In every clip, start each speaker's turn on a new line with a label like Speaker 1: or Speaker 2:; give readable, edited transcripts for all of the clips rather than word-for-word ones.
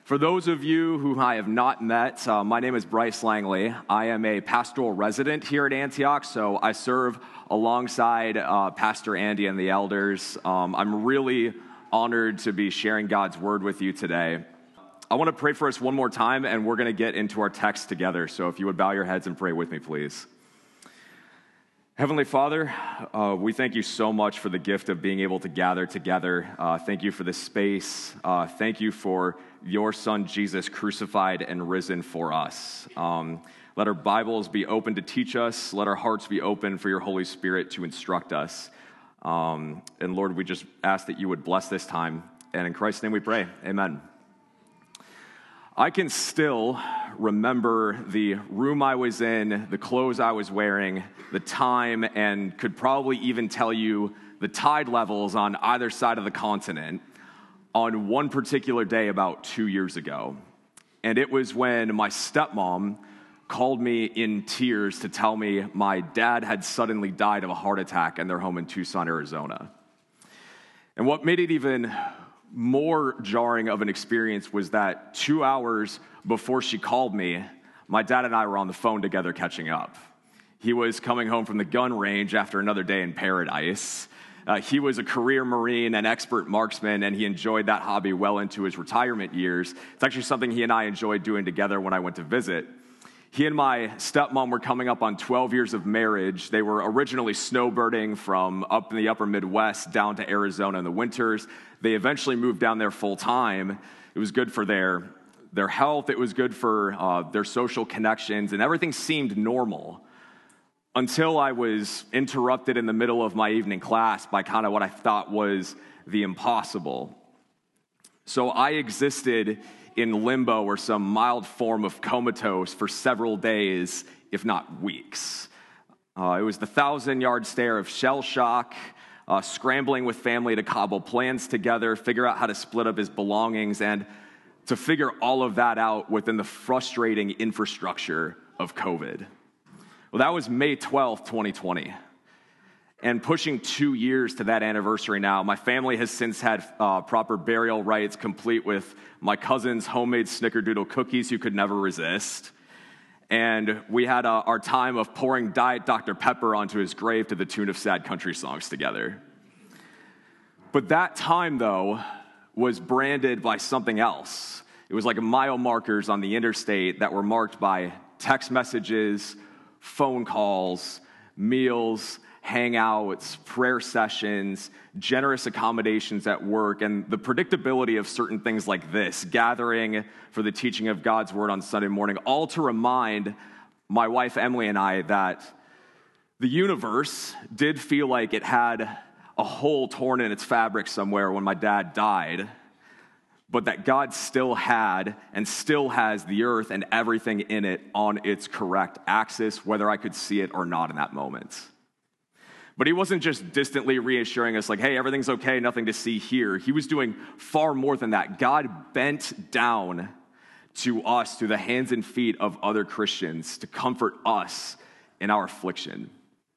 Speaker 1: For those of you whom I have not met, my name is Bryce Langley. I am a pastoral resident here at Antioch, so I serve alongside Pastor Andy and the elders. I'm really honored to be sharing God's word with you today. I want to pray for us one more time, and we're going to get into our text together. So if you would bow your heads and pray with me, please. Heavenly Father, we thank you so much for the gift of being able to gather together. Thank you for this space. Thank you for your Son, Jesus, crucified and risen for us. Let our Bibles be open to teach us. Let our hearts be open for your Holy Spirit to instruct us. And Lord, we just ask that you would bless this time. And in Christ's name we pray. Amen. I can still remember the room I was in, the clothes I was wearing, the time, and could probably even tell you the tide levels on either side of the continent on one particular day about 2 years ago. And it was when my stepmom called me in tears to tell me my dad had suddenly died of a heart attack in their home in Tucson, Arizona. And what made it even more jarring of an experience was that 2 hours before she called me, my dad and I were on the phone together catching up. He was coming home from the gun range after another day in paradise. He was a career Marine and expert marksman, and he enjoyed that hobby well into his retirement years. It's actually something he and I enjoyed doing together when I went to visit. He and my stepmom were coming up on 12 years of marriage. They were originally snowbirding from up in the upper Midwest down to Arizona in the winters. They eventually moved down there full time. It was good for their health. It was good for their social connections, and everything seemed normal until I was interrupted in the middle of my evening class by kind of what I thought was the impossible. So I existed in limbo or some mild form of comatose for several days, if not weeks. It was the 1,000-yard stare of shell shock, scrambling with family to cobble plans together, figure out how to split up his belongings, and to figure all of that out within the frustrating infrastructure of COVID. Well, that was May 12th, 2020. And pushing 2 years to that anniversary now, my family has since had proper burial rites complete with my cousin's homemade snickerdoodle cookies you could never resist. And we had our time of pouring Diet Dr. Pepper onto his grave to the tune of sad country songs together. But that time, though, was branded by something else. It was like mile markers on the interstate that were marked by text messages, phone calls, meals, hangouts, prayer sessions, generous accommodations at work, and the predictability of certain things like this, gathering for the teaching of God's word on Sunday morning, all to remind my wife Emily and I that the universe did feel like it had a hole torn in its fabric somewhere when my dad died, but that God still had and still has the earth and everything in it on its correct axis, whether I could see it or not in that moment. But he wasn't just distantly reassuring us like, hey, everything's okay, nothing to see here. He was doing far more than that. God bent down to us through the hands and feet of other Christians to comfort us in our affliction.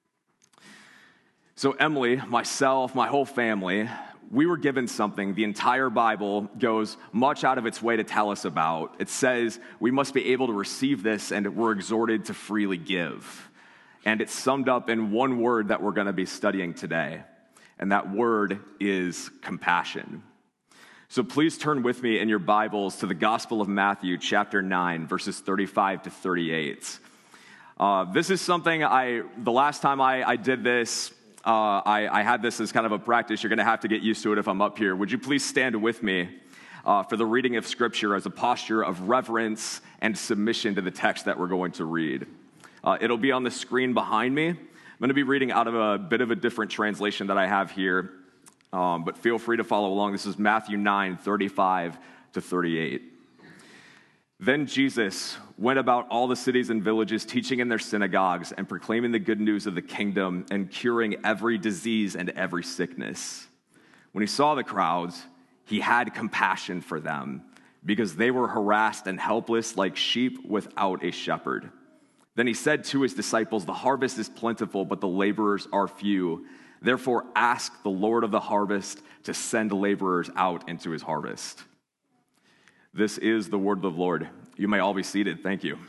Speaker 1: So Emily, myself, my whole family, we were given something the entire Bible goes much out of its way to tell us about. It says we must be able to receive this, and we're exhorted to freely give. And it's summed up in one word that we're going to be studying today, and that word is compassion. So please turn with me in your Bibles to the Gospel of Matthew, chapter 9, verses 35 to 38. This is something the last time I did this, I had this as kind of a practice. You're going to have to get used to it if I'm up here. Would you please stand with me for the reading of Scripture as a posture of reverence and submission to the text that we're going to read? It'll be on the screen behind me. I'm going to be reading out of a bit of a different translation that I have here, but feel free to follow along. This is Matthew 9, 35 to 38. Then Jesus went about all the cities and villages, teaching in their synagogues and proclaiming the good news of the kingdom and curing every disease and every sickness. When he saw the crowds, he had compassion for them because they were harassed and helpless like sheep without a shepherd. Then he said to his disciples, "The harvest is plentiful, but the laborers are few. Therefore, ask the Lord of the harvest to send laborers out into his harvest." This is the word of the Lord. You may all be seated. Thank you.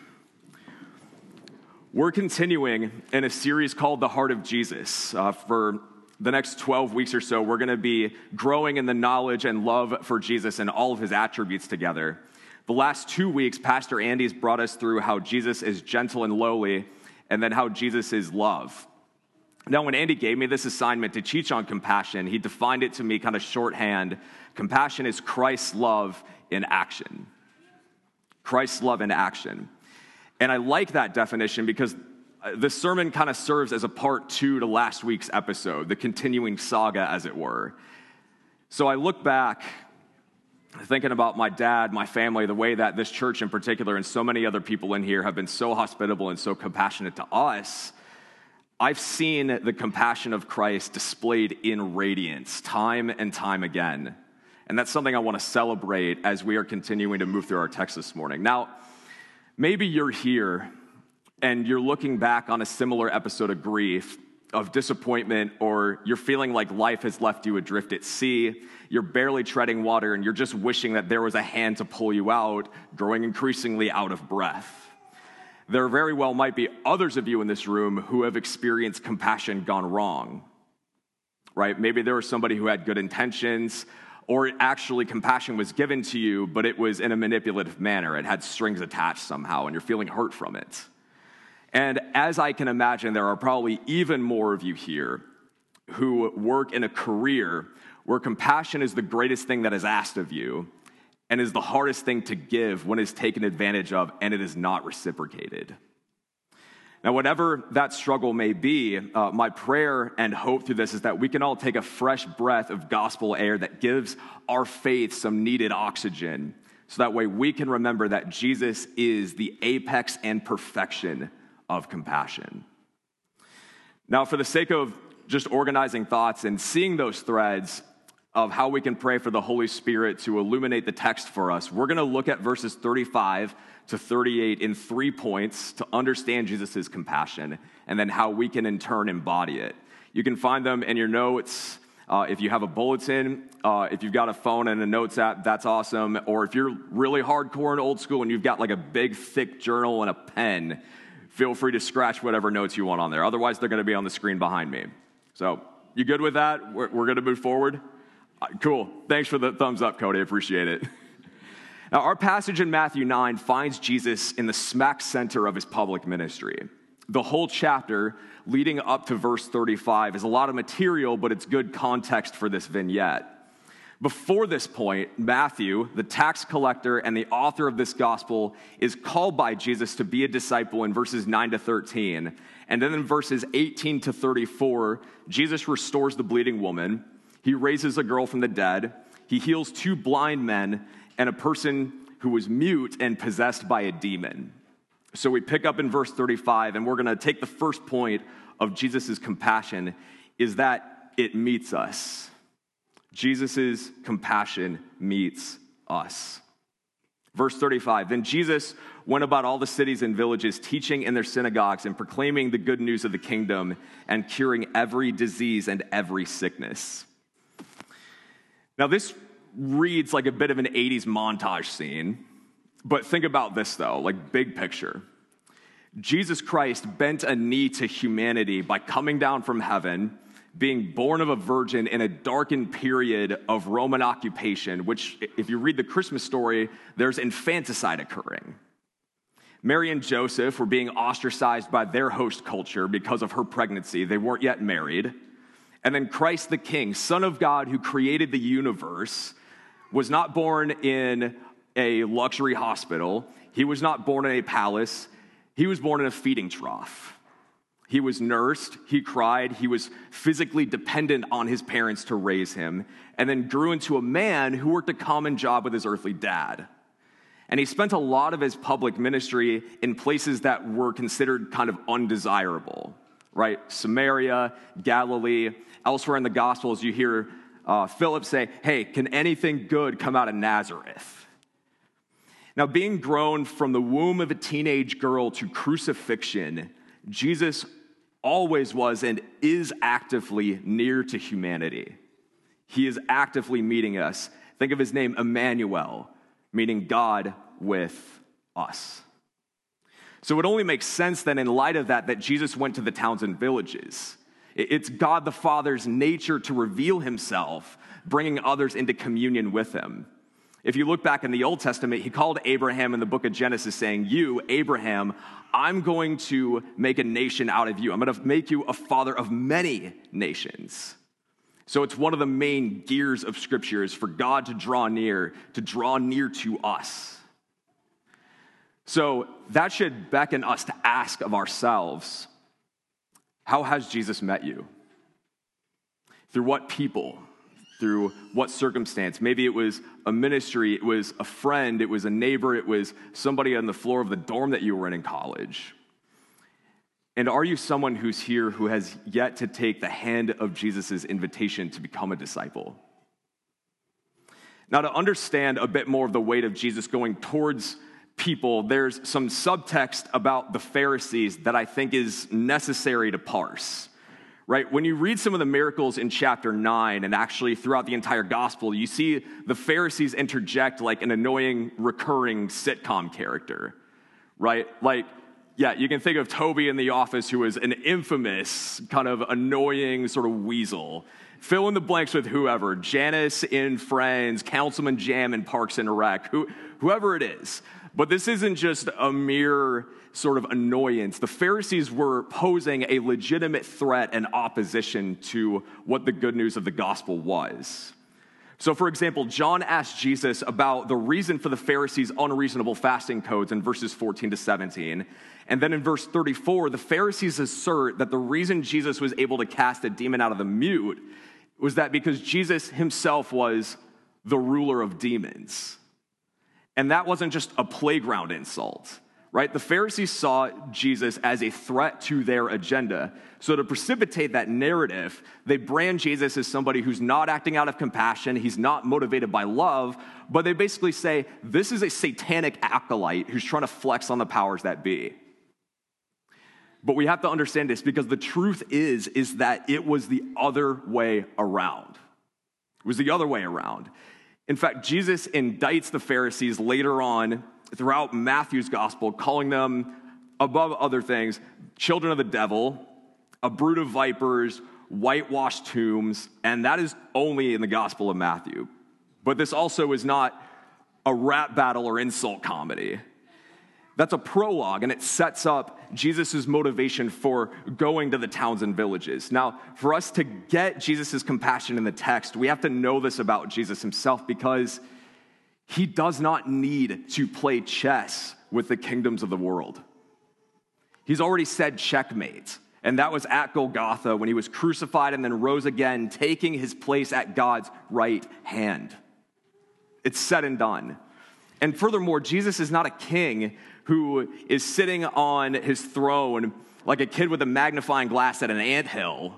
Speaker 1: We're continuing in a series called The Heart of Jesus. For the next 12 weeks or so, we're going to be growing in the knowledge and love for Jesus and all of his attributes together. The last 2 weeks, Pastor Andy's brought us through how Jesus is gentle and lowly, and then how Jesus is love. Now, when Andy gave me this assignment to teach on compassion, he defined it to me kind of shorthand. Compassion is Christ's love in action. Christ's love in action. And I like that definition because this sermon kind of serves as a part 2 to last week's episode, the continuing saga, as it were. So I look back, thinking about my dad, my family, the way that this church in particular and so many other people in here have been so hospitable and so compassionate to us. I've seen the compassion of Christ displayed in radiance time and time again. And that's something I want to celebrate as we are continuing to move through our text this morning. Now, maybe you're here and you're looking back on a similar episode of grief, of disappointment, or you're feeling like life has left you adrift at sea. You're barely treading water and you're just wishing that there was a hand to pull you out, growing increasingly out of breath. There very well might be others of you in this room who have experienced compassion gone wrong, right? Maybe there was somebody who had good intentions, or actually compassion was given to you, but it was in a manipulative manner. It had strings attached somehow, and you're feeling hurt from it. And as I can imagine, there are probably even more of you here who work in a career where compassion is the greatest thing that is asked of you, and is the hardest thing to give when it's taken advantage of and it is not reciprocated. Now, whatever that struggle may be, my prayer and hope through this is that we can all take a fresh breath of gospel air that gives our faith some needed oxygen, so that way we can remember that Jesus is the apex and perfection of compassion. Now, for the sake of just organizing thoughts and seeing those threads of how we can pray for the Holy Spirit to illuminate the text for us, we're going to look at verses 35 to 38 in 3 points to understand Jesus' compassion, and then how we can in turn embody it. You can find them in your notes. If you have a bulletin, if you've got a phone and a notes app, that's awesome. Or if you're really hardcore and old school and you've got like a big, thick journal and a pen, feel free to scratch whatever notes you want on there. Otherwise, they're going to be on the screen behind me. So, you good with that? We're going to move forward? Cool. Thanks for the thumbs up, Cody. I appreciate it. Now, our passage in Matthew 9 finds Jesus in the smack center of his public ministry. The whole chapter leading up to verse 35 is a lot of material, but it's good context for this vignette. Before this point, Matthew, the tax collector and the author of this gospel, is called by Jesus to be a disciple in verses 9 to 13. And then in verses 18 to 34, Jesus restores the bleeding woman. He raises a girl from the dead. He heals 2 blind men and a person who was mute and possessed by a demon. So we pick up in verse 35, and we're going to take the first point of Jesus' compassion, is that it meets us. Jesus' compassion meets us. Verse 35, then Jesus went about all the cities and villages, teaching in their synagogues and proclaiming the good news of the kingdom and curing every disease and every sickness. Now, this reads like a bit of an 80s montage scene, but think about this, though, like big picture. Jesus Christ bent a knee to humanity by coming down from heaven, being born of a virgin in a darkened period of Roman occupation, which, if you read the Christmas story, there's infanticide occurring. Mary and Joseph were being ostracized by their host culture because of her pregnancy. They weren't yet married. And then Christ the King, Son of God who created the universe, was not born in a luxury hospital. He was not born in a palace. He was born in a feeding trough. He was nursed, he cried, he was physically dependent on his parents to raise him, and then grew into a man who worked a common job with his earthly dad. And he spent a lot of his public ministry in places that were considered kind of undesirable, right? Samaria, Galilee. Elsewhere in the Gospels, you hear Philip say, hey, can anything good come out of Nazareth? Now, being grown from the womb of a teenage girl to crucifixion, Jesus always was and is actively near to humanity. He is actively meeting us. Think of his name, Emmanuel, meaning God with us. So it only makes sense then in light of that Jesus went to the towns and villages. It's God the Father's nature to reveal himself, bringing others into communion with him. If you look back in the Old Testament, he called Abraham in the book of Genesis saying, "You, Abraham, I'm going to make a nation out of you. I'm going to make you a father of many nations." So it's one of the main gears of Scripture is for God to draw near to us. So that should beckon us to ask of ourselves, how has Jesus met you? Through what people? Through what circumstance? Maybe it was a ministry, it was a friend, it was a neighbor, it was somebody on the floor of the dorm that you were in college. And are you someone who's here who has yet to take the hand of Jesus' invitation to become a disciple? Now, to understand a bit more of the weight of Jesus going towards people, there's some subtext about the Pharisees that I think is necessary to parse. Right? When you read some of the miracles in chapter 9 and actually throughout the entire gospel, you see the Pharisees interject like an annoying recurring sitcom character. Right? Like, yeah, you can think of Toby in The Office, who was an infamous kind of annoying sort of weasel. Fill in the blanks with whoever. Janice in Friends, Councilman Jam in Parks and Rec, whoever it is. But this isn't just a mere sort of annoyance. The Pharisees were posing a legitimate threat and opposition to what the good news of the gospel was. So, for example, John asked Jesus about the reason for the Pharisees' unreasonable fasting codes in verses 14 to 17. And then in verse 34, the Pharisees assert that the reason Jesus was able to cast a demon out of the mute was that because Jesus himself was the ruler of demons. And that wasn't just a playground insult, right? The Pharisees saw Jesus as a threat to their agenda. So to precipitate that narrative, they brand Jesus as somebody who's not acting out of compassion, he's not motivated by love, but they basically say, this is a satanic acolyte who's trying to flex on the powers that be. But we have to understand this because the truth is that it was the other way around. It was the other way around. In fact, Jesus indicts the Pharisees later on throughout Matthew's gospel, calling them, above other things, children of the devil, a brood of vipers, whitewashed tombs, and that is only in the Gospel of Matthew. But this also is not a rap battle or insult comedy. That's a prologue, and it sets up Jesus' motivation for going to the towns and villages. Now, for us to get Jesus' compassion in the text, we have to know this about Jesus himself because he does not need to play chess with the kingdoms of the world. He's already said checkmate, and that was at Golgotha when he was crucified and then rose again, taking his place at God's right hand. It's said and done. And furthermore, Jesus is not a king who is sitting on his throne like a kid with a magnifying glass at an anthill.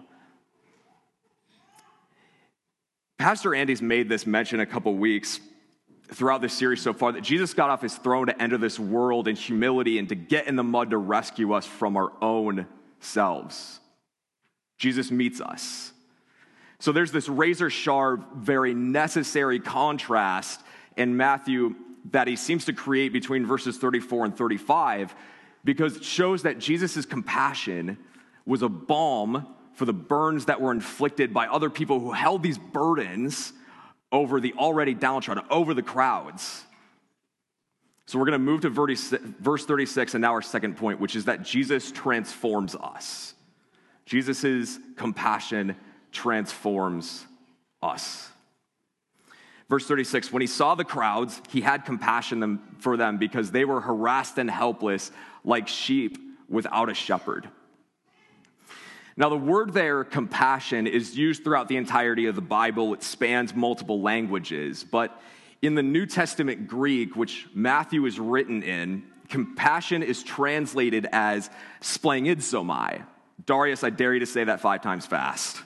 Speaker 1: Pastor Andy's made this mention a couple weeks throughout this series so far that Jesus got off his throne to enter this world in humility and to get in the mud to rescue us from our own selves. Jesus meets us. So there's this razor-sharp, very necessary contrast in Matthew that he seems to create between verses 34 and 35 because it shows that Jesus' compassion was a balm for the burns that were inflicted by other people who held these burdens over the already downtrodden, over the crowds. So we're going to move to verse 36 and now our second point, which is that Jesus transforms us. Jesus' compassion transforms us. Verse 36, when he saw the crowds, he had compassion for them because they were harassed and helpless like sheep without a shepherd. Now, the word there, compassion, is used throughout the entirety of the Bible. It spans multiple languages. But in the New Testament Greek, which Matthew is written in, compassion is translated as splangizomai. Darius, I dare you to say that 5 times fast.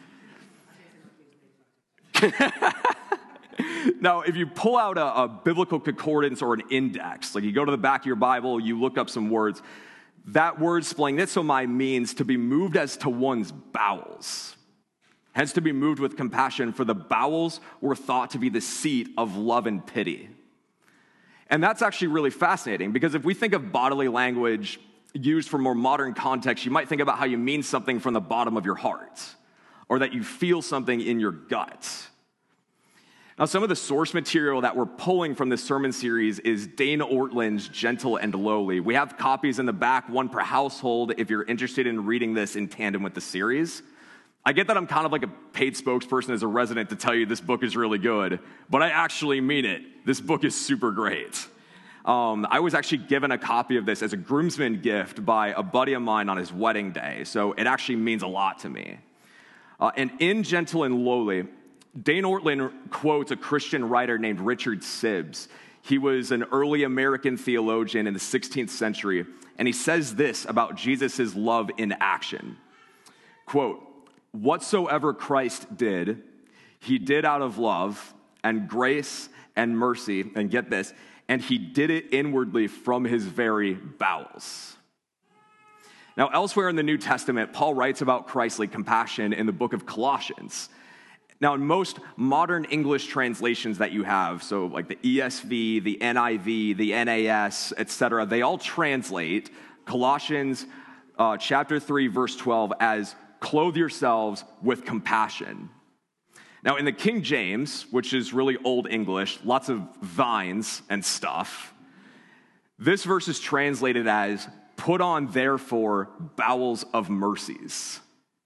Speaker 1: Now, if you pull out a biblical concordance or an index, like you go to the back of your Bible, you look up some words, that word splangizomai means to be moved as to one's bowels. Hence, to be moved with compassion, for the bowels were thought to be the seat of love and pity. And that's actually really fascinating, because if we think of bodily language used for more modern context, you might think about how you mean something from the bottom of your heart, or that you feel something in your gut. Now, some of the source material that we're pulling from this sermon series is Dane Ortlund's Gentle and Lowly. We have copies in the back, one per household, if you're interested in reading this in tandem with the series. I get that I'm kind of like a paid spokesperson as a resident to tell you this book is really good, but I actually mean it. This book is super great. I was actually given a copy of this as a groomsman gift by a buddy of mine on his wedding day, so it actually means a lot to me. And in Gentle and Lowly, Dane Ortlund quotes a Christian writer named Richard Sibbes. He was an early American theologian in the 16th century, and he says this about Jesus' love in action. Quote, "Whatsoever Christ did, he did out of love and grace and mercy," and get this, "and he did it inwardly from his very bowels." Now, elsewhere in the New Testament, Paul writes about Christly compassion in the book of Colossians. Now, in most modern English translations that you have, so like the ESV, the NIV, the NAS, etc., they all translate Colossians chapter 3, verse 12 as "clothe yourselves with compassion." Now, in the King James, which is really Old English, lots of vines and stuff, this verse is translated as "put on, therefore, bowels of mercies."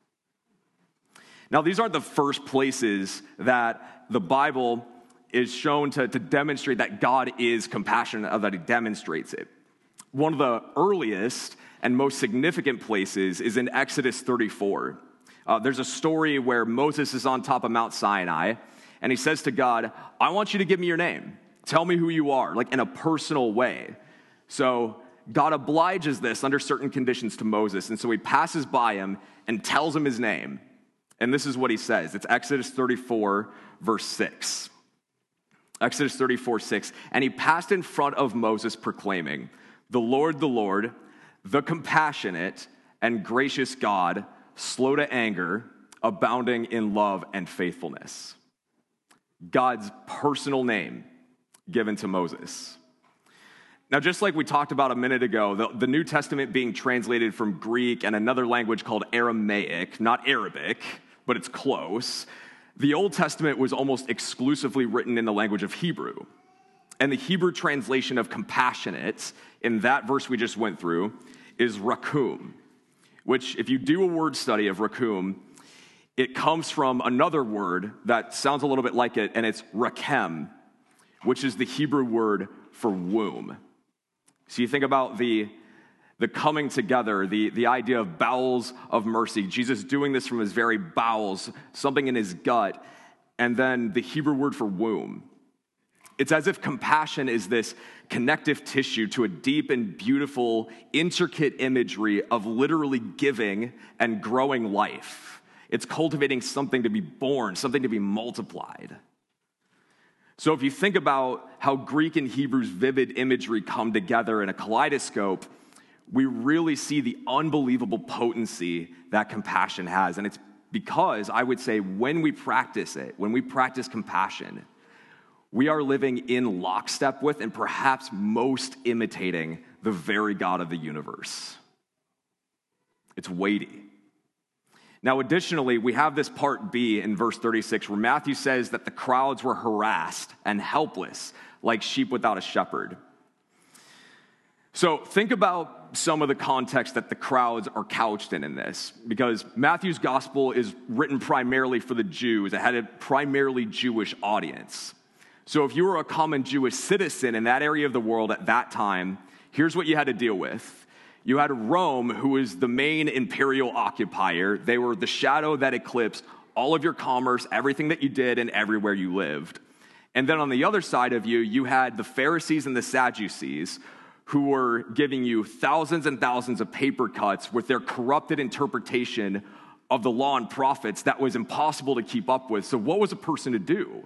Speaker 1: Now, these aren't the first places that the Bible is shown to demonstrate that God is compassionate, or that he demonstrates it. One of the earliest and most significant places is in Exodus 34. There's a story where Moses is on top of Mount Sinai, and he says to God, "I want you to give me your name. Tell me who you are," like in a personal way. So God obliges this under certain conditions to Moses, and so he passes by him and tells him his name. And this is what he says. It's Exodus 34, verse 6. Exodus 34, 6. "And he passed in front of Moses proclaiming, the Lord, the compassionate and gracious God, slow to anger, abounding in love and faithfulness." God's personal name given to Moses. Now, just like we talked about a minute ago, the New Testament being translated from Greek and another language called Aramaic, not Arabic, but it's close, the Old Testament was almost exclusively written in the language of Hebrew. And the Hebrew translation of compassionate in that verse we just went through is rakum, which, if you do a word study of rakum, it comes from another word that sounds a little bit like it, and it's rakem, which is the Hebrew word for womb. So you think about the coming together, the idea of bowels of mercy, Jesus doing this from his very bowels, something in his gut, and then the Hebrew word for womb. It's as if compassion is this connective tissue to a deep and beautiful, intricate imagery of literally giving and growing life. It's cultivating something to be born, something to be multiplied. So if you think about how Greek and Hebrew's vivid imagery come together in a kaleidoscope, we really see the unbelievable potency that compassion has. And it's because, I would say, when we practice it, when we practice compassion, we are living in lockstep with and perhaps most imitating the very God of the universe. It's weighty. Now, additionally, we have this part B in verse 36 where Matthew says that the crowds were harassed and helpless like sheep without a shepherd. So think about some of the context that the crowds are couched in this, because Matthew's gospel is written primarily for the Jews. It had a primarily Jewish audience. So if you were a common Jewish citizen in that area of the world at that time, here's what you had to deal with. You had Rome, who was the main imperial occupier. They were the shadow that eclipsed all of your commerce, everything that you did, and everywhere you lived. And then on the other side of you, you had the Pharisees and the Sadducees, who were giving you thousands and thousands of paper cuts with their corrupted interpretation of the law and prophets that was impossible to keep up with. So what was a person to do?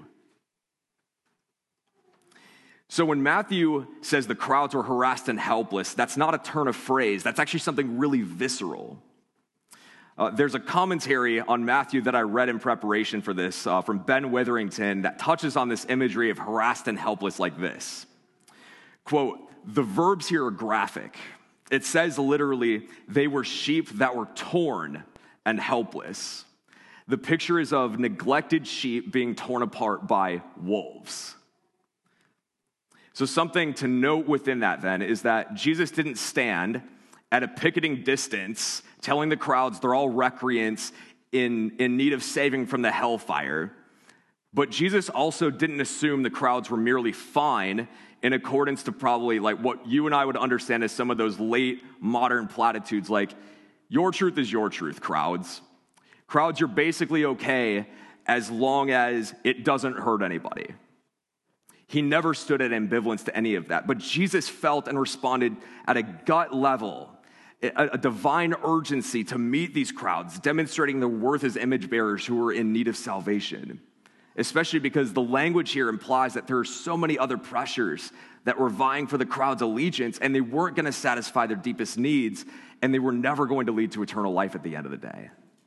Speaker 1: So when Matthew says the crowds were harassed and helpless, that's not a turn of phrase. That's actually something really visceral. There's a commentary on Matthew that I read in preparation for this from Ben Witherington that touches on this imagery of harassed and helpless like this. Quote, the verbs here are graphic. It says literally, they were sheep that were torn and helpless. The picture is of neglected sheep being torn apart by wolves. So something to note within that then is that Jesus didn't stand at a picketing distance telling the crowds they're all recreants in need of saving from the hellfire. But Jesus also didn't assume the crowds were merely fine in accordance to probably like what you and I would understand as some of those late modern platitudes like, your truth is your truth, crowds. Crowds, you're basically okay as long as it doesn't hurt anybody. He never stood at ambivalence to any of that. But Jesus felt and responded at a gut level, a divine urgency to meet these crowds, demonstrating their worth as image bearers who were in need of salvation. Especially because the language here implies that there are so many other pressures that were vying for the crowd's allegiance, and they weren't going to satisfy their deepest needs, and they were never going to lead to eternal life at the end of the day.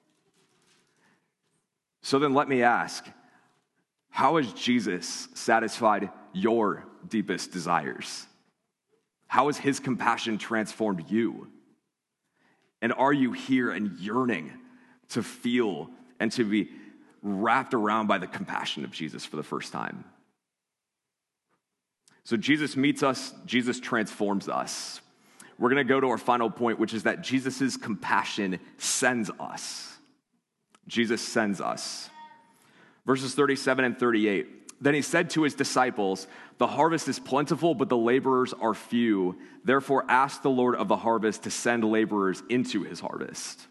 Speaker 1: So then let me ask, how has Jesus satisfied your deepest desires? How has his compassion transformed you? And are you here and yearning to feel and to be wrapped around by the compassion of Jesus for the first time? So Jesus meets us, Jesus transforms us. We're going to go to our final point, which is that Jesus' compassion sends us. Jesus sends us. Verses 37 and 38. Then he said to his disciples, the harvest is plentiful, but the laborers are few. Therefore ask the Lord of the harvest to send laborers into his harvest.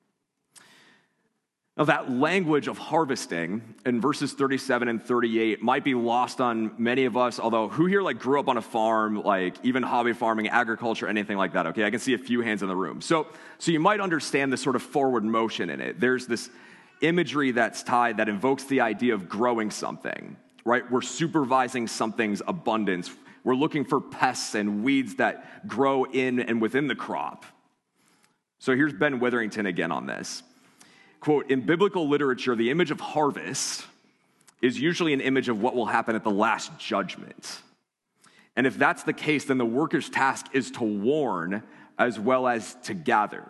Speaker 1: Now, that language of harvesting in verses 37 and 38 might be lost on many of us, although who here grew up on a farm, even hobby farming, agriculture, anything like that? Okay, I can see a few hands in the room. So you might understand the sort of forward motion in it. There's this imagery that's tied that invokes the idea of growing something, right? We're supervising something's abundance. We're looking for pests and weeds that grow in and within the crop. So here's Ben Witherington again on this. Quote, in biblical literature, the image of harvest is usually an image of what will happen at the last judgment. And if that's the case, then the worker's task is to warn as well as to gather.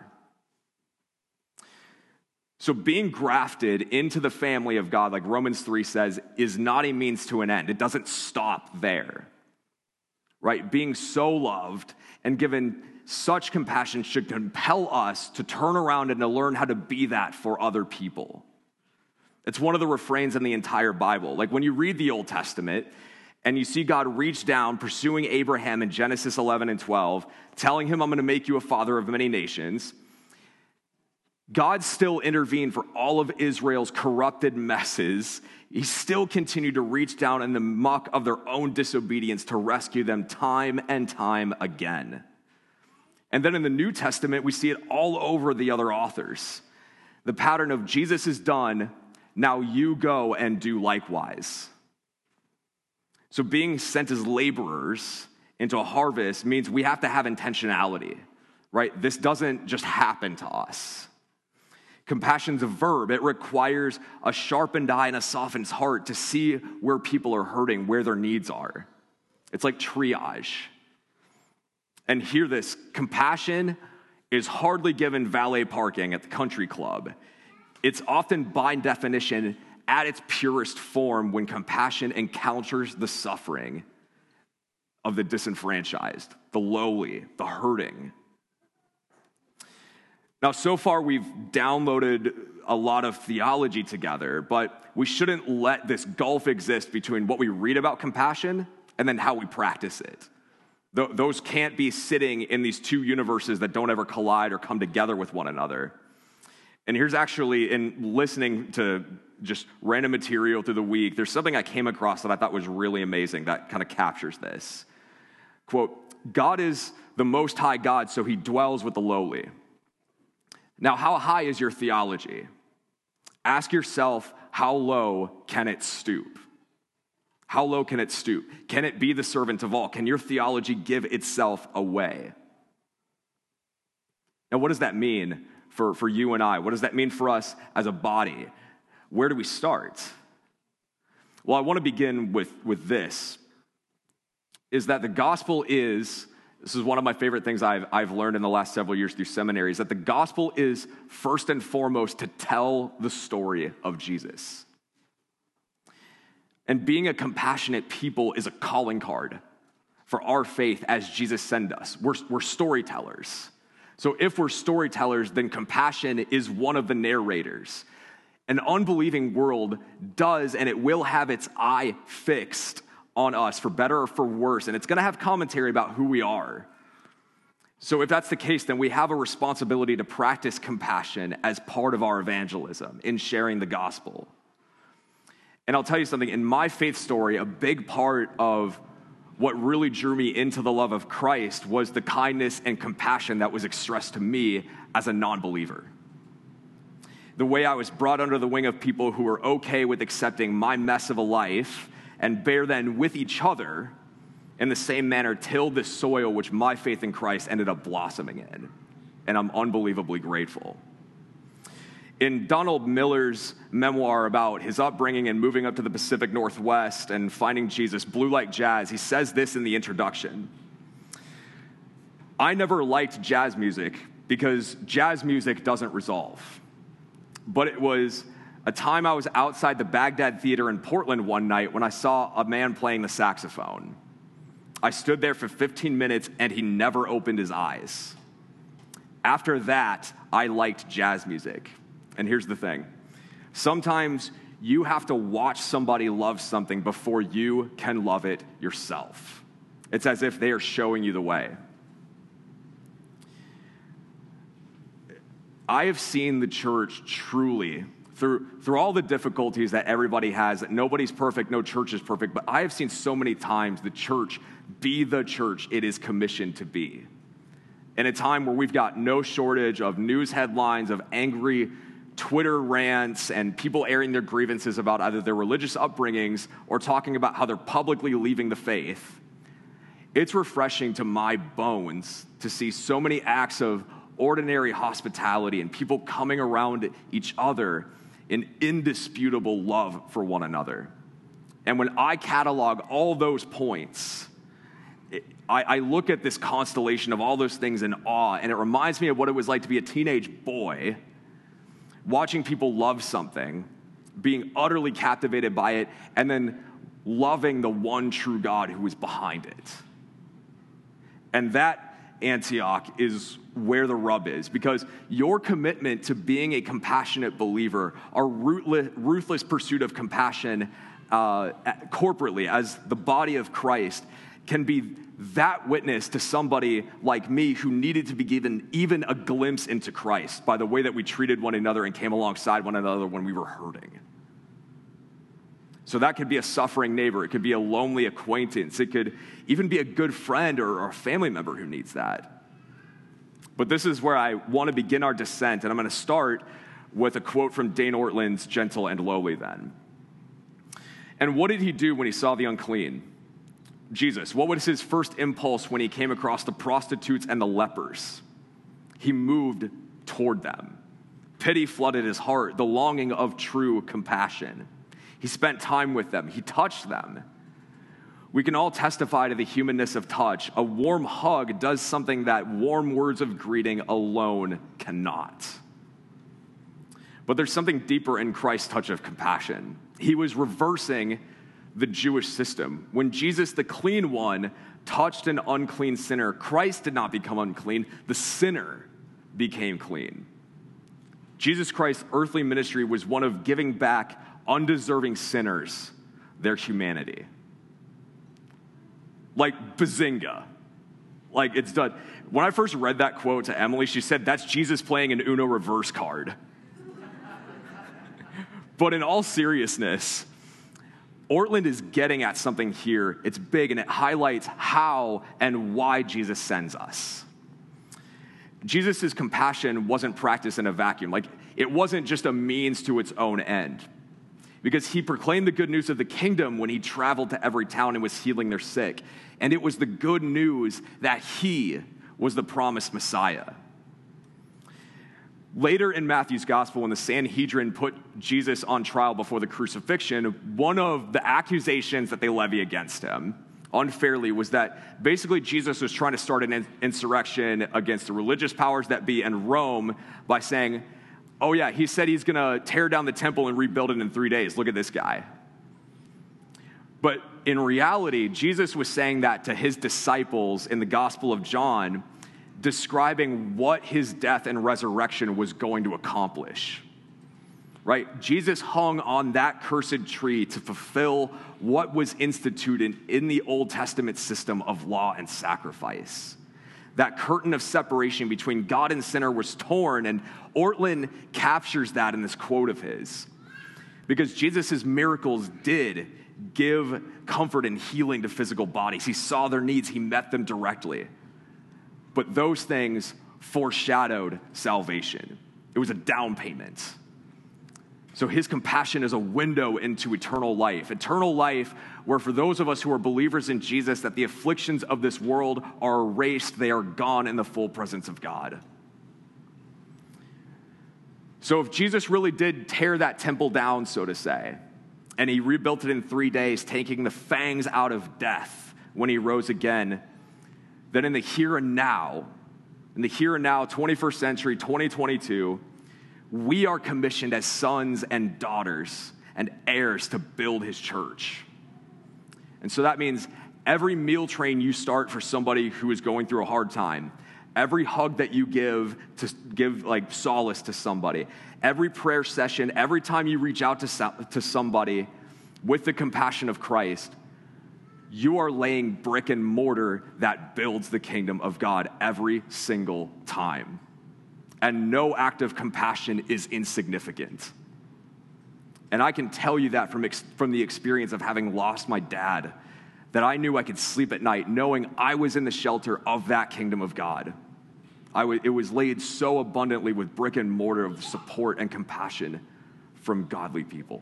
Speaker 1: So being grafted into the family of God, like Romans 3 says, is not a means to an end. It doesn't stop there, right? Being so loved and given such compassion should compel us to turn around and to learn how to be that for other people. It's one of the refrains in the entire Bible. Like when you read the Old Testament and you see God reach down, pursuing Abraham in Genesis 11 and 12, telling him, I'm going to make you a father of many nations, God still intervened for all of Israel's corrupted messes. He still continued to reach down in the muck of their own disobedience to rescue them time and time again. And then in the New Testament, we see it all over the other authors. The pattern of Jesus is done, now you go and do likewise. So being sent as laborers into a harvest means we have to have intentionality, right? This doesn't just happen to us. Compassion's a verb. It requires a sharpened eye and a softened heart to see where people are hurting, where their needs are. It's like triage. And hear this, compassion is hardly given valet parking at the country club. It's often by definition at its purest form when compassion encounters the suffering of the disenfranchised, the lowly, the hurting. Now, so far we've downloaded a lot of theology together, but we shouldn't let this gulf exist between what we read about compassion and then how we practice it. Those can't be sitting in these two universes that don't ever collide or come together with one another. And here's actually, in listening to just random material through the week, there's something I came across that I thought was really amazing that kind of captures this. Quote, God is the most high God, so he dwells with the lowly. Now, how high is your theology? Ask yourself, how low can it stoop? How low can it stoop? Can it be the servant of all? Can your theology give itself away? Now, what does that mean for you and I? What does that mean for us as a body? Where do we start? Well, I want to begin with this. is that the gospel is, this is one of my favorite things I've learned in the last several years through seminary, is that the gospel is first and foremost to tell the story of Jesus. And being a compassionate people is a calling card for our faith as Jesus sent us. We're storytellers. So if we're storytellers, then compassion is one of the narrators. An unbelieving world does, and it will have its eye fixed on us, for better or for worse, and it's going to have commentary about who we are. So if that's the case, then we have a responsibility to practice compassion as part of our evangelism in sharing the gospel. And I'll tell you something, in my faith story, a big part of what really drew me into the love of Christ was the kindness and compassion that was expressed to me as a non-believer. The way I was brought under the wing of people who were okay with accepting my mess of a life and bear then with each other in the same manner till the soil which my faith in Christ ended up blossoming in. And I'm unbelievably grateful. In Donald Miller's memoir about his upbringing and moving up to the Pacific Northwest and finding Jesus, Blue Like Jazz, he says this in the introduction. I never liked jazz music because jazz music doesn't resolve. But it was a time I was outside the Baghdad Theater in Portland one night when I saw a man playing the saxophone. I stood there for 15 minutes and he never opened his eyes. After that, I liked jazz music. And here's the thing. Sometimes you have to watch somebody love something before you can love it yourself. It's as if they are showing you the way. I have seen the church truly, through all the difficulties that everybody has, that nobody's perfect, no church is perfect, but I have seen so many times the church be the church it is commissioned to be. In a time where we've got no shortage of news headlines, of angry Twitter rants, and people airing their grievances about either their religious upbringings or talking about how they're publicly leaving the faith, it's refreshing to my bones to see so many acts of ordinary hospitality and people coming around each other in indisputable love for one another. And when I catalog all those points, I look at this constellation of all those things in awe, and it reminds me of what it was like to be a teenage boy, watching people love something, being utterly captivated by it, and then loving the one true God who is behind it. And that, Antioch, is where the rub is, because your commitment to being a compassionate believer, our ruthless pursuit of compassion corporately as the body of Christ, can be that witness to somebody like me who needed to be given even a glimpse into Christ by the way that we treated one another and came alongside one another when we were hurting. So that could be a suffering neighbor. It could be a lonely acquaintance. It could even be a good friend or a family member who needs that. But this is where I want to begin our descent, and I'm going to start with a quote from Dane Ortlund's Gentle and Lowly then. And what did he do when he saw the unclean? Jesus, what was his first impulse when he came across the prostitutes and the lepers? He moved toward them. Pity flooded his heart, the longing of true compassion. He spent time with them. He touched them. We can all testify to the humanness of touch. A warm hug does something that warm words of greeting alone cannot. But there's something deeper in Christ's touch of compassion. He was reversing the Jewish system. When Jesus, the clean one, touched an unclean sinner, Christ did not become unclean. The sinner became clean. Jesus Christ's earthly ministry was one of giving back undeserving sinners their humanity. Like, bazinga. Like, it's done. When I first read that quote to Emily, she said, that's Jesus playing an Uno reverse card. But in all seriousness, Ortlund is getting at something here. It's big, and it highlights how and why Jesus sends us. Jesus' compassion wasn't practiced in a vacuum. Like, it wasn't just a means to its own end. Because he proclaimed the good news of the kingdom when he traveled to every town and was healing their sick. And it was the good news that he was the promised Messiah. Later in Matthew's gospel, when the Sanhedrin put Jesus on trial before the crucifixion, one of the accusations that they levy against him unfairly was that basically Jesus was trying to start an insurrection against the religious powers that be in Rome by saying, oh yeah, he said he's going to tear down the temple and rebuild it in 3 days. Look at this guy. But in reality, Jesus was saying that to his disciples in the Gospel of John, describing what his death and resurrection was going to accomplish. Right? Jesus hung on that cursed tree to fulfill what was instituted in the Old Testament system of law and sacrifice. That curtain of separation between God and sinner was torn, and Ortlund captures that in this quote of his. Because Jesus' miracles did give comfort and healing to physical bodies. He saw their needs, he met them directly. But those things foreshadowed salvation. It was a down payment. So his compassion is a window into eternal life where for those of us who are believers in Jesus, that the afflictions of this world are erased, they are gone in the full presence of God. So if Jesus really did tear that temple down, so to say, and he rebuilt it in 3 days, taking the fangs out of death when he rose again, then in the here and now, 21st century, 2022, we are commissioned as sons and daughters and heirs to build his church. And so that means every meal train you start for somebody who is going through a hard time, every hug that you give to give like solace to somebody, every prayer session, every time you reach out to somebody with the compassion of Christ, you are laying brick and mortar that builds the kingdom of God every single time. And no act of compassion is insignificant. And I can tell you that from the experience of having lost my dad, that I knew I could sleep at night knowing I was in the shelter of that kingdom of God. It was laid so abundantly with brick and mortar of support and compassion from godly people.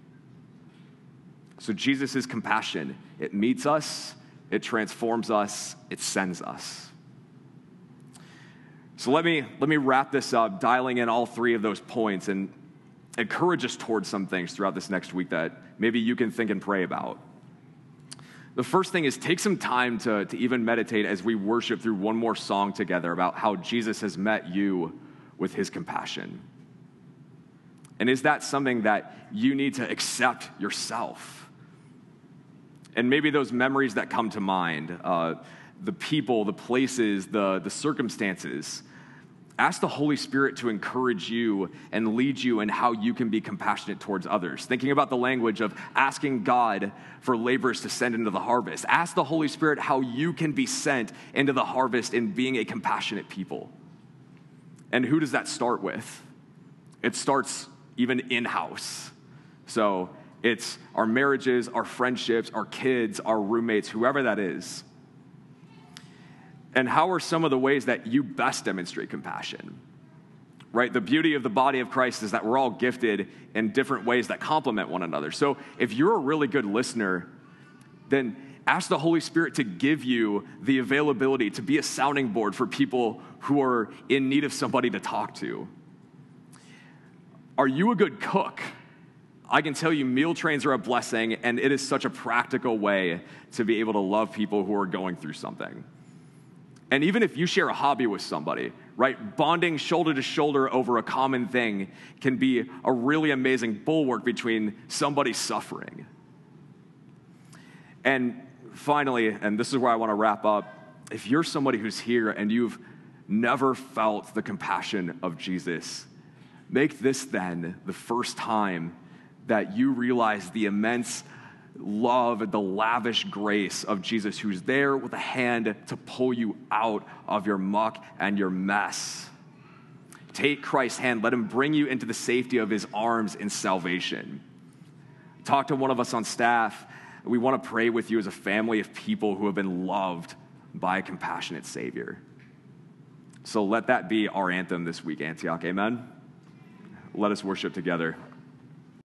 Speaker 1: So Jesus' compassion, it meets us, it transforms us, it sends us. So let me wrap this up, dialing in all three of those points and encourage us towards some things throughout this next week that maybe you can think and pray about. The first thing is take some time to even meditate as we worship through one more song together about how Jesus has met you with his compassion. And is that something that you need to accept yourself? And maybe those memories that come to mind, the people, the places, the circumstances, ask the Holy Spirit to encourage you and lead you in how you can be compassionate towards others. Thinking about the language of asking God for laborers to send into the harvest. Ask the Holy Spirit how you can be sent into the harvest in being a compassionate people. And who does that start with? It starts even in-house. So it's our marriages, our friendships, our kids, our roommates, whoever that is. And how are some of the ways that you best demonstrate compassion? Right? The beauty of the body of Christ is that we're all gifted in different ways that complement one another. So if you're a really good listener, then ask the Holy Spirit to give you the availability to be a sounding board for people who are in need of somebody to talk to. Are you a good cook? I can tell you meal trains are a blessing, and it is such a practical way to be able to love people who are going through something. And even if you share a hobby with somebody, right, bonding shoulder to shoulder over a common thing can be a really amazing bulwark between somebody suffering. And finally, and this is where I want to wrap up, if you're somebody who's here and you've never felt the compassion of Jesus, make this then the first time that you realize the immense love and the lavish grace of Jesus, who's there with a hand to pull you out of your muck and your mess. Take Christ's hand. Let him bring you into the safety of his arms in salvation. Talk to one of us on staff. We want to pray with you as a family of people who have been loved by a compassionate Savior. So let that be our anthem this week, Antioch. Amen? Let us worship together.